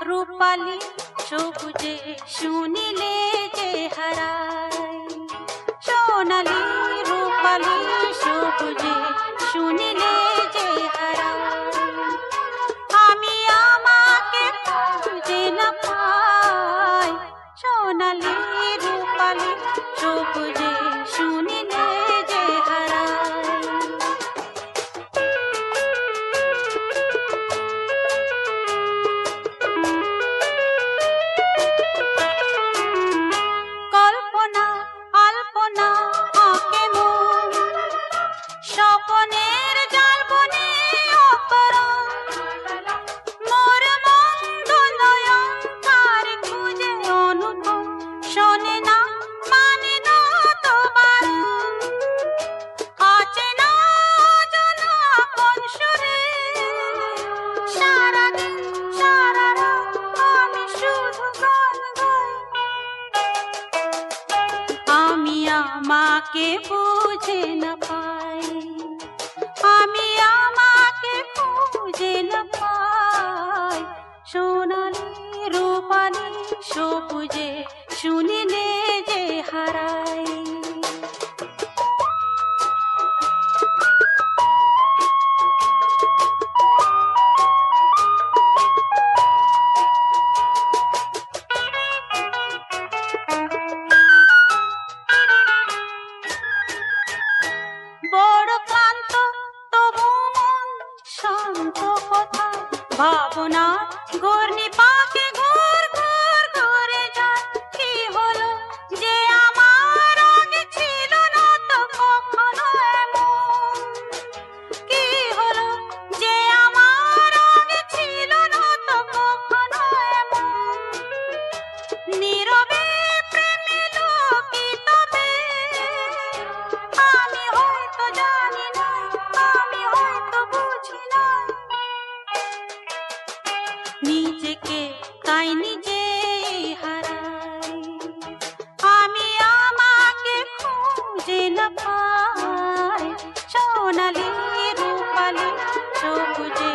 রূপালী সবুজে শুনিলে যে হারাই, সোনালি রূপালী সবুজে শুনিলে যে হারাই। আমি আমাকে খুঁজে না পাই, সোনালি রূপালী সবুজে শুনিলে যে হারাই। কল্পনা আলপনা আঁকে মন, স্বপনের জাল বনে অপরাণ। মোর মন্দ নয়ন তার খুঁজে অনুপম, শোনে না মানে না তো বারণ। আছে না অজানা কোন সুরে, সারাদিন সারা রাত আমি শুধু গান গাই। আমি আমাকে বুঝে না পাই, আমি আমাকে খুঁজে না পাই, সোনালি রূপালী সবুজে শুনিলে যে হারাই। বড় ক্লান্ত তবু মন শান্ত, কথা ভাবনা ঘূর্ণি পাকে ঘুর ঘুর ঘুরে যায়। কি হলো যে আমার আগে ছিল না তো কখনো এমন, কি হলো যে আমার আগে ছিল না তো কখনো এমন। নীরবে প্রেম এলো কি তবে, আমি হয়তো জানি না, আমি হয়তো বুঝি না। নিজেকে তাই নিজেই হারাই, আমি আমাকে খুঁজে না পাই, সোনালি রূপালী সবুজে